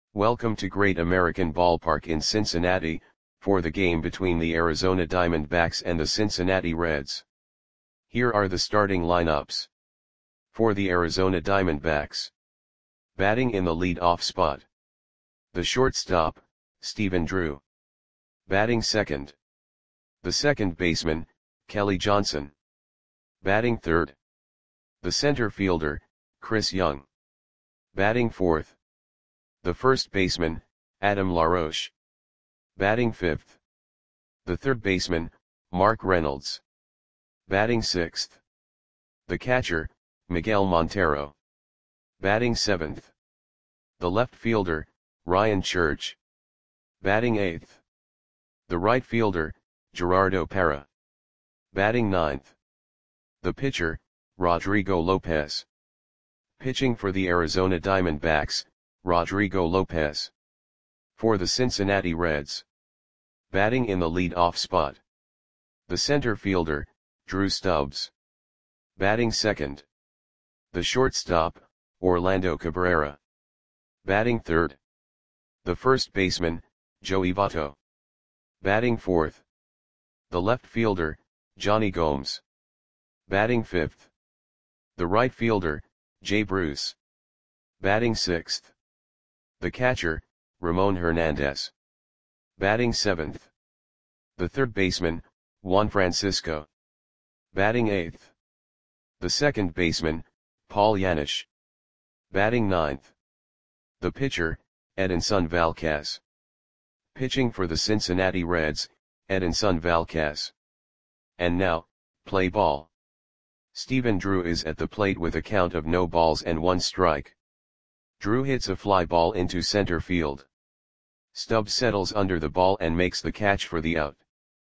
Welcome to Great American Ballpark in Cincinnati, for the game between the Arizona Diamondbacks and the Cincinnati Reds. Here are the starting lineups. For the Arizona Diamondbacks. Batting in the lead-off spot. The shortstop, Stephen Drew. Batting second. The second baseman, Kelly Johnson. Batting third. The center fielder, Chris Young. Batting fourth. The first baseman, Adam LaRoche. Batting fifth. The third baseman, Mark Reynolds. Batting sixth. The catcher, Miguel Montero. Batting seventh. The left fielder, Ryan Church. Batting eighth. The right fielder, Gerardo Parra. Batting ninth. The pitcher, Rodrigo Lopez. Pitching for the Arizona Diamondbacks, Rodrigo Lopez. For the Cincinnati Reds. Batting in the lead-off spot. The center fielder, Drew Stubbs. Batting second. The shortstop, Orlando Cabrera. Batting third. The first baseman, Joey Votto. Batting fourth. The left fielder, Johnny Gomes. Batting fifth. The right fielder, Jay Bruce. Batting sixth. The catcher, Ramon Hernandez. Batting seventh. The third baseman, Juan Francisco. Batting eighth. The second baseman, Paul Yanish. Batting ninth. The pitcher, Edinson Valquez. Pitching for the Cincinnati Reds, Edinson Valquez. And now, play ball. Stephen Drew is at the plate with a count of no balls and one strike. Drew hits a fly ball into center field. Stubbs settles under the ball and makes the catch for the out.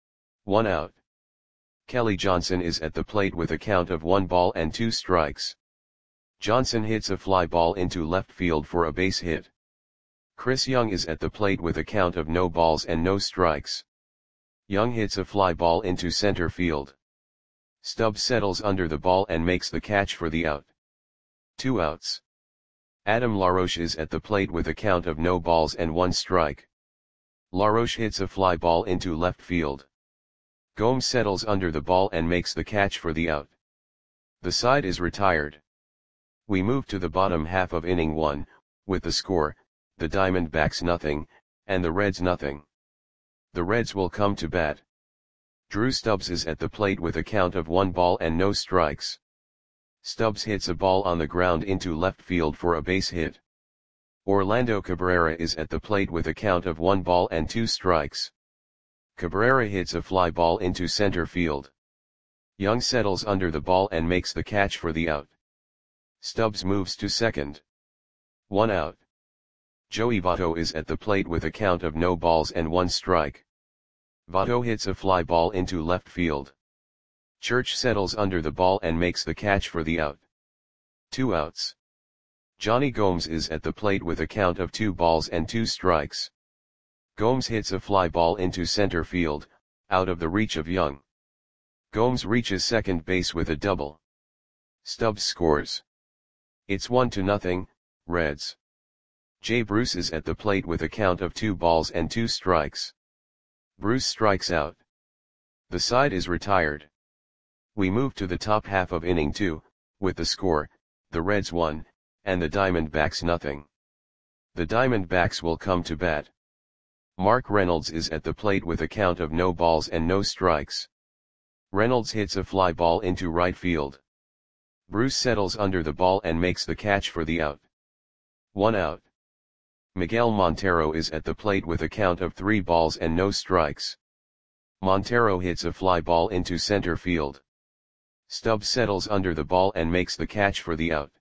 1 out. Kelly Johnson is at the plate with a count of 1 ball and 2 strikes. Johnson hits a fly ball into left field for a base hit. Chris Young is at the plate with a count of no balls and no strikes. Young hits a fly ball into center field. Stubbs settles under the ball and makes the catch for the out. 2 outs. Adam LaRoche is at the plate with a count of no balls and 1 strike. LaRoche hits a fly ball into left field. Gomes settles under the ball and makes the catch for the out. The side is retired. We move to the bottom half of inning 1, with the score, the Diamondbacks nothing, and the Reds nothing. The Reds will come to bat. Drew Stubbs is at the plate with a count of 1 ball and no strikes. Stubbs hits a ball on the ground into left field for a base hit. Orlando Cabrera is at the plate with a count of 1 ball and 2 strikes. Cabrera hits a fly ball into center field. Young settles under the ball and makes the catch for the out. Stubbs moves to second. 1 out. Joey Votto is at the plate with a count of no balls and 1 strike. Votto hits a fly ball into left field. Church settles under the ball and makes the catch for the out. 2 outs. Johnny Gomes is at the plate with a count of 2 balls and 2 strikes. Gomes hits a fly ball into center field, out of the reach of Young. Gomes reaches second base with a double. Stubbs scores. It's 1-0, Reds. Jay Bruce is at the plate with a count of 2 balls and 2 strikes. Bruce strikes out. The side is retired. We move to the top half of inning 2, with the score, the Reds 1, and the Diamondbacks nothing. The Diamondbacks will come to bat. Mark Reynolds is at the plate with a count of no balls and no strikes. Reynolds hits a fly ball into right field. Bruce settles under the ball and makes the catch for the out. 1 out. Miguel Montero is at the plate with a count of 3 balls and no strikes. Montero hits a fly ball into center field. Stubbs settles under the ball and makes the catch for the out.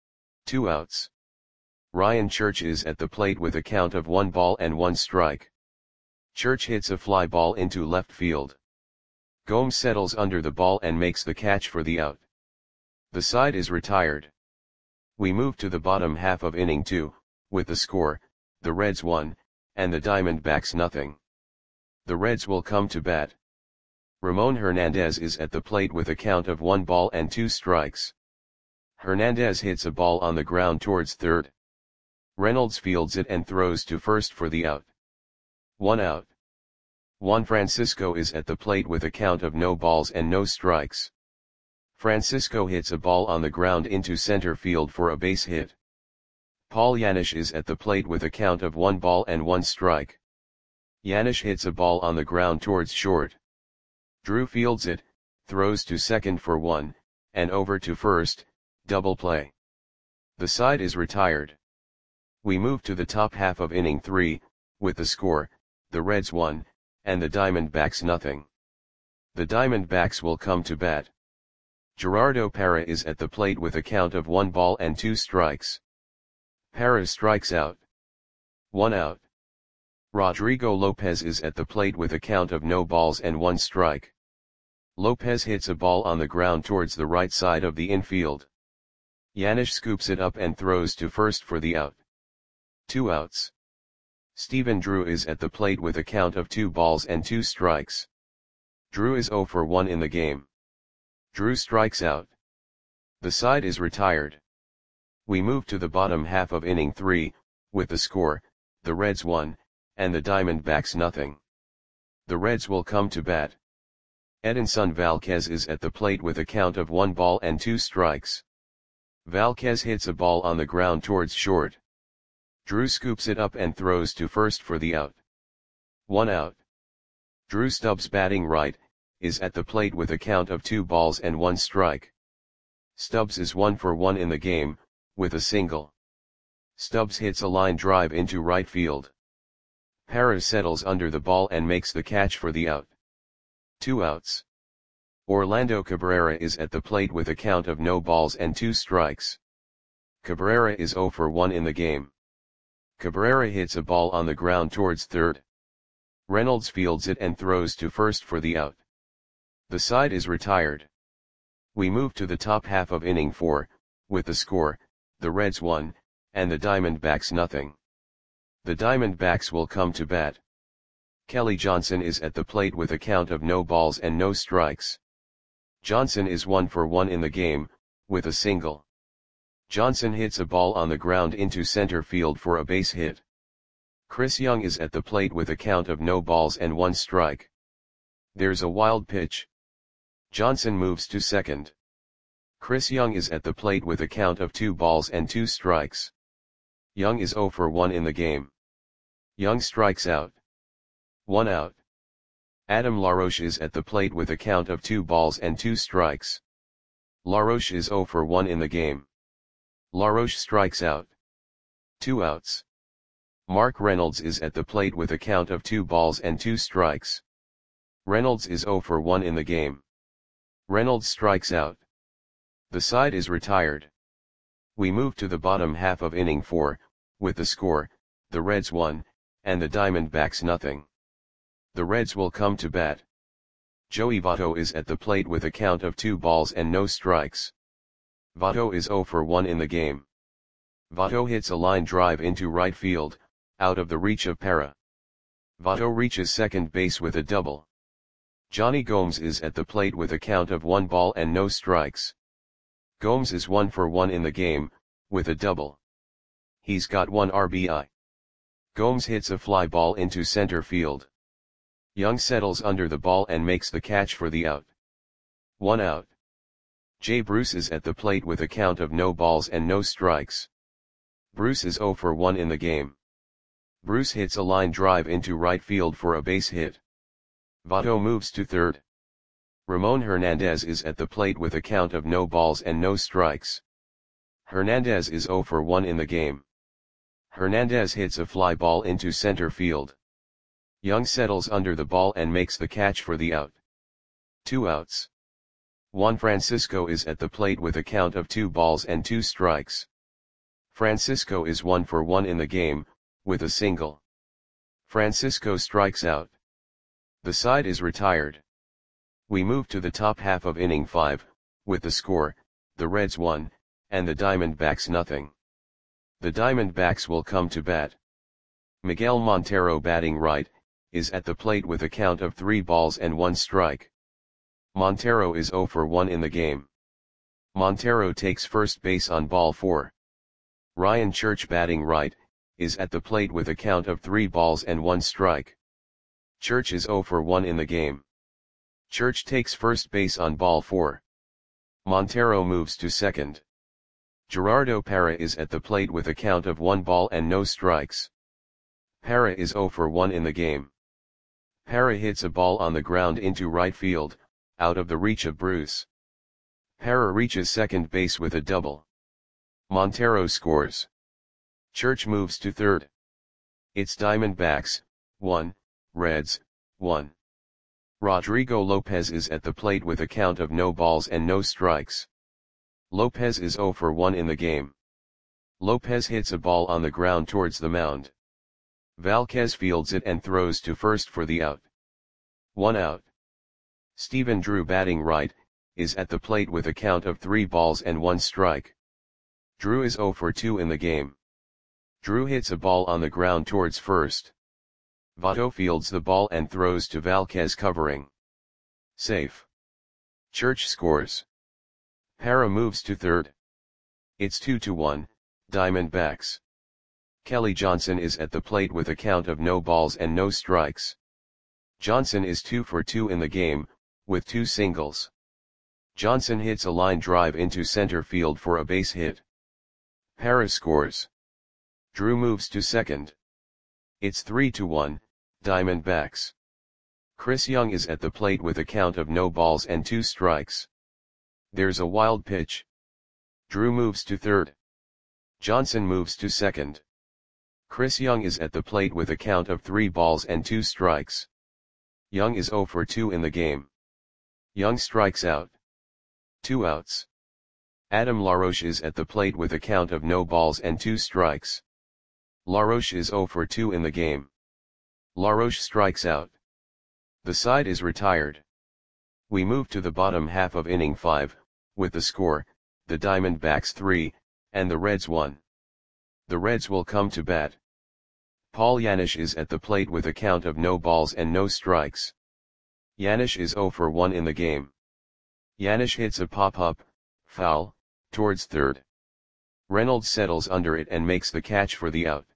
2 outs. Ryan Church is at the plate with a count of 1 ball and 1 strike. Church hits a fly ball into left field. Gomes settles under the ball and makes the catch for the out. The side is retired. We move to the bottom half of inning 2, with the score, the Reds 1, and the Diamondbacks nothing. The Reds will come to bat. Ramon Hernandez is at the plate with a count of 1 ball and 2 strikes. Hernandez hits a ball on the ground towards third. Reynolds fields it and throws to first for the out. 1 out. Juan Francisco is at the plate with a count of no balls and no strikes. Francisco hits a ball on the ground into center field for a base hit. Paul Janisch is at the plate with a count of 1 ball and 1 strike. Janisch hits a ball on the ground towards short. Drew fields it, throws to second for 1, and over to first, double play. The side is retired. We move to the top half of inning 3, with the score, the Reds 1, and the Diamondbacks nothing. The Diamondbacks will come to bat. Gerardo Parra is at the plate with a count of 1 ball and 2 strikes. Parra strikes out. 1 out. Rodrigo Lopez is at the plate with a count of no balls and 1 strike. Lopez hits a ball on the ground towards the right side of the infield. Janisch scoops it up and throws to first for the out. 2 outs. Stephen Drew is at the plate with a count of 2 balls and 2 strikes. Drew is 0 for 1 in the game. Drew strikes out. The side is retired. We move to the bottom half of inning 3, with the score, the Reds 1, and the Diamondbacks nothing. The Reds will come to bat. Edinson Valquez is at the plate with a count of 1 ball and 2 strikes. Valquez hits a ball on the ground towards short. Drew scoops it up and throws to first for the out. 1 out. Drew Stubbs, batting right, is at the plate with a count of 2 balls and 1 strike. Stubbs is 1 for 1 in the game, with a single. Stubbs hits a line drive into right field. Parra settles under the ball and makes the catch for the out. 2 outs. Orlando Cabrera is at the plate with a count of no balls and 2 strikes. Cabrera is 0 for 1 in the game. Cabrera hits a ball on the ground towards third. Reynolds fields it and throws to first for the out. The side is retired. We move to the top half of inning 4, with the score, the Reds 1, and the Diamondbacks nothing. The Diamondbacks will come to bat. Kelly Johnson is at the plate with a count of no balls and no strikes. Johnson is 1 for 1 in the game, with a single. Johnson hits a ball on the ground into center field for a base hit. Chris Young is at the plate with a count of no balls and 1 strike. There's a wild pitch. Johnson moves to second. Chris Young is at the plate with a count of 2 balls and 2 strikes. Young is 0 for 1 in the game. Young strikes out. 1 out. Adam LaRoche is at the plate with a count of 2 balls and 2 strikes. LaRoche is 0 for 1 in the game. LaRoche strikes out. 2 outs. Mark Reynolds is at the plate with a count of 2 balls and 2 strikes. Reynolds is 0 for 1 in the game. Reynolds strikes out. The side is retired. We move to the bottom half of inning 4, with the score, the Reds 1, and the Diamondbacks nothing. The Reds will come to bat. Joey Votto is at the plate with a count of 2 balls and no strikes. Votto is 0 for 1 in the game. Votto hits a line drive into right field, out of the reach of Parra. Votto reaches second base with a double. Johnny Gomes is at the plate with a count of 1 ball and no strikes. Gomes is 1 for 1 in the game, with a double. He's got 1 RBI. Gomes hits a fly ball into center field. Young settles under the ball and makes the catch for the out. 1 out. Jay Bruce is at the plate with a count of no balls and no strikes. Bruce is 0 for 1 in the game. Bruce hits a line drive into right field for a base hit. Votto moves to third. Ramon Hernandez is at the plate with a count of no balls and no strikes. Hernandez is 0 for 1 in the game. Hernandez hits a fly ball into center field. Young settles under the ball and makes the catch for the out. 2 outs. Juan Francisco is at the plate with a count of 2 balls and 2 strikes. Francisco is 1 for 1 in the game, with a single. Francisco strikes out. The side is retired. We move to the top half of inning 5, with the score, the Reds 1, and the Diamondbacks nothing. The Diamondbacks will come to bat. Miguel Montero, batting right, is at the plate with a count of 3 balls and 1 strike. Montero is 0 for 1 in the game. Montero takes first base on ball 4. Ryan Church, batting right, is at the plate with a count of 3 balls and 1 strike. Church is 0 for 1 in the game. Church takes first base on ball 4. Montero moves to second. Gerardo Parra is at the plate with a count of 1 ball and no strikes. Parra is 0 for 1 in the game. Parra hits a ball on the ground into right field, out of the reach of Bruce. Parra reaches second base with a double. Montero scores. Church moves to third. It's Diamondbacks, 1, Reds, 1. Rodrigo Lopez is at the plate with a count of no balls and no strikes. Lopez is 0 for 1 in the game. Lopez hits a ball on the ground towards the mound. Valquez fields it and throws to first for the out. 1 out. Stephen Drew, batting right, is at the plate with a count of 3 balls and 1 strike. Drew is 0 for 2 in the game. Drew hits a ball on the ground towards first. Votto fields the ball and throws to Valquez, covering. Safe. Church scores. Parra moves to third. It's 2-1, Diamondbacks. Kelly Johnson is at the plate with a count of no balls and no strikes. Johnson is 2 for 2 in the game, with 2 singles. Johnson hits a line drive into center field for a base hit. Parra scores. Drew moves to second. It's 3-1, Diamondbacks. Chris Young is at the plate with a count of no balls and 2 strikes. There's a wild pitch. Drew moves to third. Johnson moves to second. Chris Young is at the plate with a count of 3 balls and 2 strikes. Young is 0 for 2 in the game. Young strikes out. 2 outs. Adam LaRoche is at the plate with a count of no balls and 2 strikes. LaRoche is 0 for 2 in the game. LaRoche strikes out. The side is retired. We move to the bottom half of inning 5, with the score, the Diamondbacks 3, and the Reds 1. The Reds will come to bat. Paul Janisch is at the plate with a count of no balls and no strikes. Janisch is 0 for 1 in the game. Janisch hits a pop-up, foul, towards third. Reynolds settles under it and makes the catch for the out.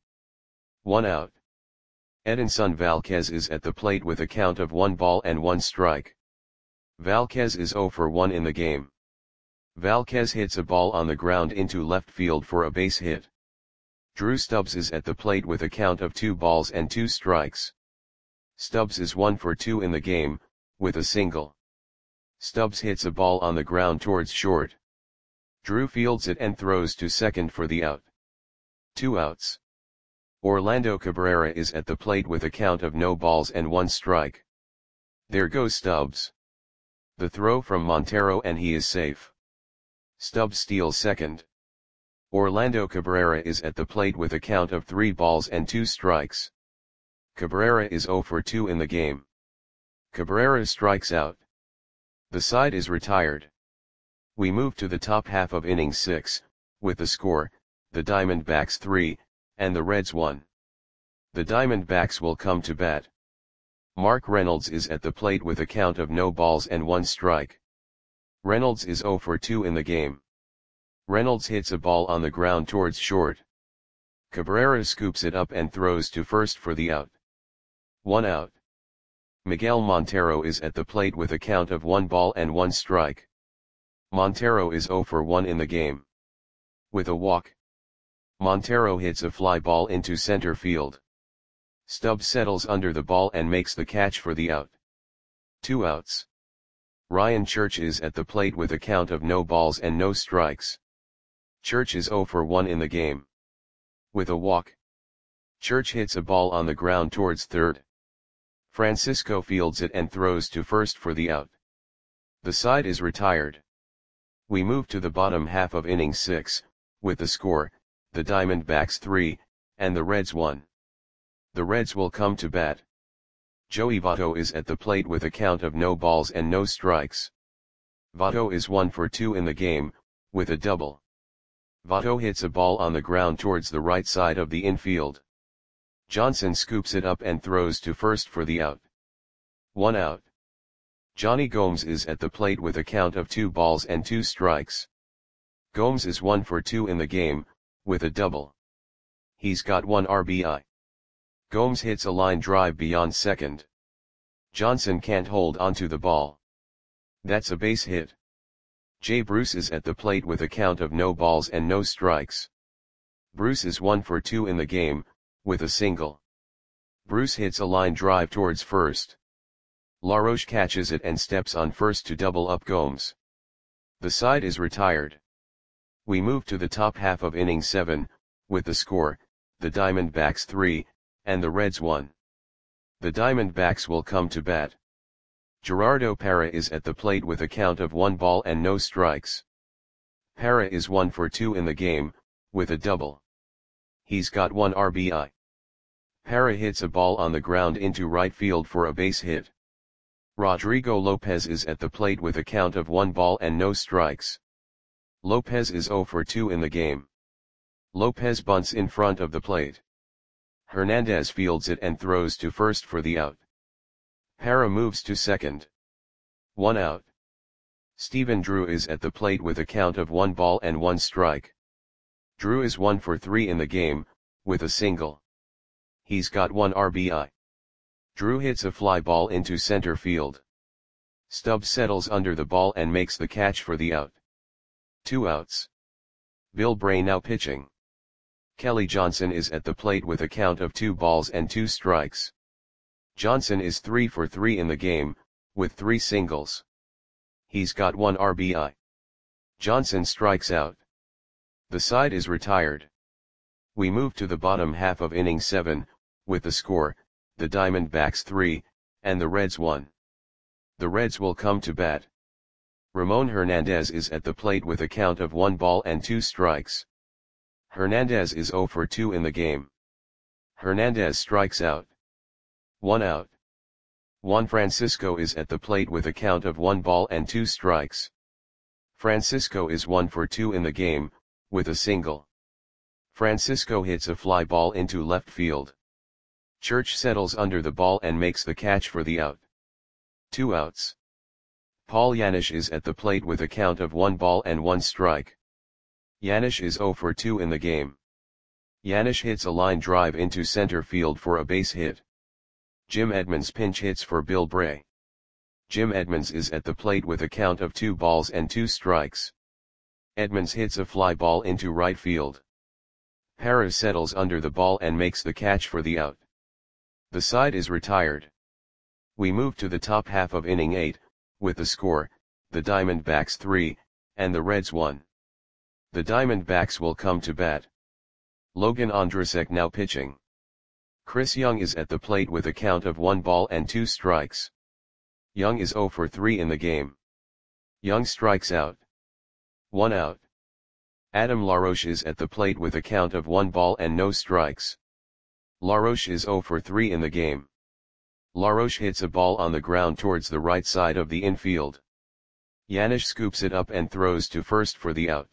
1 out. Edinson Valquez is at the plate with a count of 1 ball and 1 strike. Valquez is 0 for 1 in the game. Valquez hits a ball on the ground into left field for a base hit. Drew Stubbs is at the plate with a count of 2 balls and 2 strikes. Stubbs is 1 for 2 in the game, with a single. Stubbs hits a ball on the ground towards short. Drew fields it and throws to second for the out. 2 outs. Orlando Cabrera is at the plate with a count of no balls and 1 strike. There goes Stubbs. The throw from Montero and he is safe. Stubbs steals second. Orlando Cabrera is at the plate with a count of 3 balls and 2 strikes. Cabrera is 0 for 2 in the game. Cabrera strikes out. The side is retired. We move to the top half of inning 6, with the score, the Diamondbacks 3, and the Reds 1. The Diamondbacks will come to bat. Mark Reynolds is at the plate with a count of no balls and 1 strike. Reynolds is 0 for 2 in the game. Reynolds hits a ball on the ground towards short. Cabrera scoops it up and throws to first for the out. 1 out. Miguel Montero is at the plate with a count of 1 ball and 1 strike. Montero is 0 for 1 in the game. With a walk. Montero hits a fly ball into center field. Stubbs settles under the ball and makes the catch for the out. 2 outs. Ryan Church is at the plate with a count of no balls and no strikes. Church is 0 for 1 in the game. With a walk. Church hits a ball on the ground towards third. Francisco fields it and throws to first for the out. The side is retired. We move to the bottom half of inning 6, with the score, the Diamondbacks 3, and the Reds 1. The Reds will come to bat. Joey Votto is at the plate with a count of no balls and no strikes. Votto is 1 for 2 in the game, with a double. Votto hits a ball on the ground towards the right side of the infield. Johnson scoops it up and throws to first for the out. 1 out. Johnny Gomes is at the plate with a count of 2 balls and 2 strikes. Gomes is 1 for 2 in the game, with a double. He's got 1 RBI. Gomes hits a line drive beyond second. Johnson can't hold onto the ball. That's a base hit. Jay Bruce is at the plate with a count of no balls and no strikes. Bruce is 1 for 2 in the game, with a single. Bruce hits a line drive towards first. LaRoche catches it and steps on first to double up Gomes. The side is retired. We move to the top half of inning 7, with the score, the Diamondbacks 3, and the Reds 1. The Diamondbacks will come to bat. Gerardo Parra is at the plate with a count of 1 ball and no strikes. Parra is 1 for 2 in the game, with a double. He's got 1 RBI. Parra hits a ball on the ground into right field for a base hit. Rodrigo Lopez is at the plate with a count of 1 ball and no strikes. Lopez is 0 for 2 in the game. Lopez bunts in front of the plate. Hernandez fields it and throws to first for the out. Parra moves to second. 1 out. Stephen Drew is at the plate with a count of 1 ball and 1 strike. Drew is 1 for 3 in the game, with a single. He's got 1 RBI. Drew hits a fly ball into center field. Stubbs settles under the ball and makes the catch for the out. 2 outs. Bill Bray now pitching. Kelly Johnson is at the plate with a count of 2 balls and 2 strikes. Johnson is 3 for 3 in the game, with 3 singles. He's got 1 RBI. Johnson strikes out. The side is retired. We move to the bottom half of inning 7, with the score, the Diamondbacks 3, and the Reds 1. The Reds will come to bat. Ramon Hernandez is at the plate with a count of 1 ball and 2 strikes. Hernandez is 0 for 2 in the game. Hernandez strikes out. 1 out. Juan Francisco is at the plate with a count of 1 ball and 2 strikes. Francisco is 1 for 2 in the game, with a single. Francisco hits a fly ball into left field. Church settles under the ball and makes the catch for the out. 2 outs. Paul Janisch is at the plate with a count of 1 ball and 1 strike. Janisch is 0 for 2 in the game. Janisch hits a line drive into center field for a base hit. Jim Edmonds pinch hits for Bill Bray. Jim Edmonds is at the plate with a count of 2 balls and 2 strikes. Edmonds hits a fly ball into right field. Parra settles under the ball and makes the catch for the out. The side is retired. We move to the top half of inning 8, with the score, the Diamondbacks 3, and the Reds 1. The Diamondbacks will come to bat. Logan Ondrasek now pitching. Chris Young is at the plate with a count of 1 ball and 2 strikes. Young is 0 for 3 in the game. Young strikes out. 1 out. Adam LaRoche is at the plate with a count of 1 ball and no strikes. LaRoche is 0 for 3 in the game. LaRoche hits a ball on the ground towards the right side of the infield. Janisch scoops it up and throws to first for the out.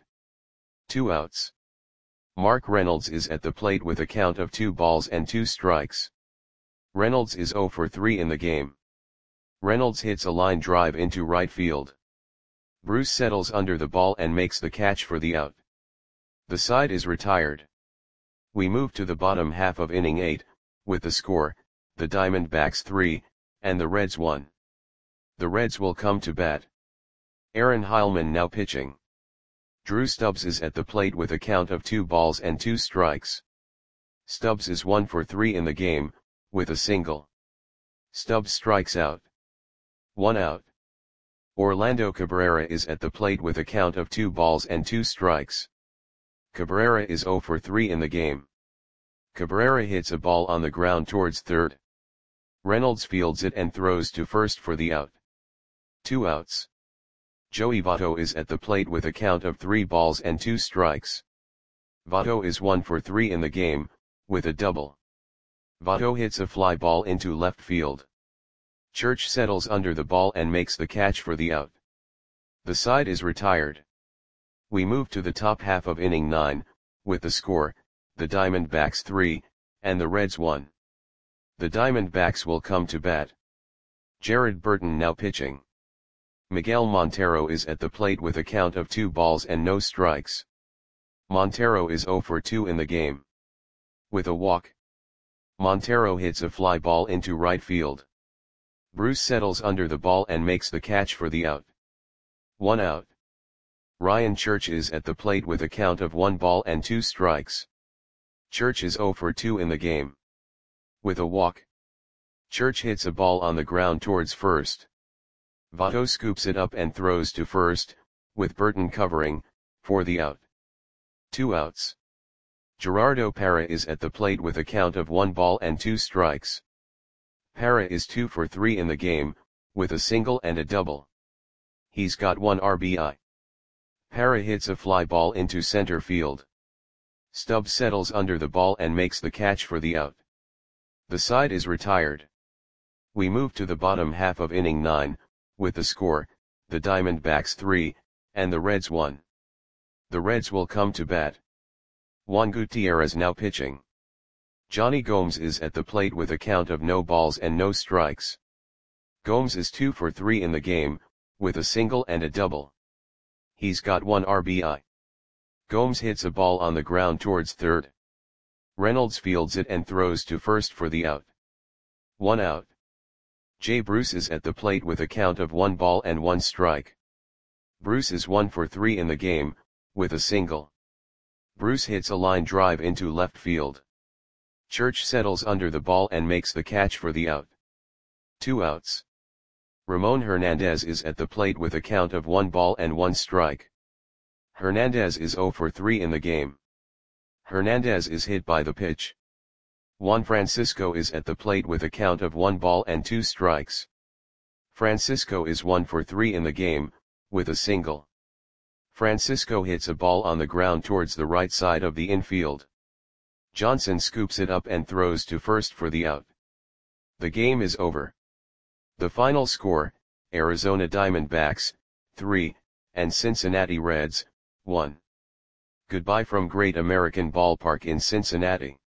2 outs. Mark Reynolds is at the plate with a count of 2 balls and 2 strikes. Reynolds is 0 for 3 in the game. Reynolds hits a line drive into right field. Bruce settles under the ball and makes the catch for the out. The side is retired. We move to the bottom half of inning 8, with the score, the Diamondbacks 3, and the Reds 1. The Reds will come to bat. Aaron Heilman now pitching. Drew Stubbs is at the plate with a count of 2 balls and 2 strikes. Stubbs is 1 for 3 in the game, with a single. Stubbs strikes out. 1 out. Orlando Cabrera is at the plate with a count of 2 balls and 2 strikes. Cabrera is 0 for 3 in the game. Cabrera hits a ball on the ground towards third. Reynolds fields it and throws to first for the out. 2 outs. Joey Votto is at the plate with a count of 3 balls and 2 strikes. Votto is 1 for 3 in the game, with a double. Votto hits a fly ball into left field. Church settles under the ball and makes the catch for the out. The side is retired. We move to the top half of inning 9, with the score, the Diamondbacks 3, and the Reds 1. The Diamondbacks will come to bat. Jared Burton now pitching. Miguel Montero is at the plate with a count of 2 balls and no strikes. Montero is 0 for 2 in the game. With a walk, Montero hits a fly ball into right field. Bruce settles under the ball and makes the catch for the out. 1 out. Ryan Church is at the plate with a count of 1 ball and 2 strikes. Church is 0 for 2 in the game. With a walk, Church hits a ball on the ground towards first. Votto scoops it up and throws to first, with Burton covering, for the out. 2 outs. Gerardo Parra is at the plate with a count of 1 ball and 2 strikes. Parra is 2 for 3 in the game, with a single and a double. He's got 1 RBI. Parra hits a fly ball into center field. Stubbs settles under the ball and makes the catch for the out. The side is retired. We move to the bottom half of inning 9, with the score, the Diamondbacks 3, and the Reds 1. The Reds will come to bat. Juan Gutierrez now pitching. Johnny Gomes is at the plate with a count of no balls and no strikes. Gomes is 2 for 3 in the game, with a single and a double. He's got 1 RBI. Gomes hits a ball on the ground towards third. Reynolds fields it and throws to first for the out. 1 out. Jay Bruce is at the plate with a count of 1 ball and 1 strike. Bruce is 1 for 3 in the game, with a single. Bruce hits a line drive into left field. Church settles under the ball and makes the catch for the out. 2 outs. Ramon Hernandez is at the plate with a count of 1 ball and 1 strike. Hernandez is 0 for 3 in the game. Hernandez is hit by the pitch. Juan Francisco is at the plate with a count of 1 ball and 2 strikes. Francisco is 1 for 3 in the game, with a single. Francisco hits a ball on the ground towards the right side of the infield. Johnson scoops it up and throws to first for the out. The game is over. The final score, Arizona Diamondbacks, 3, and Cincinnati Reds, 1. Goodbye from Great American Ballpark in Cincinnati.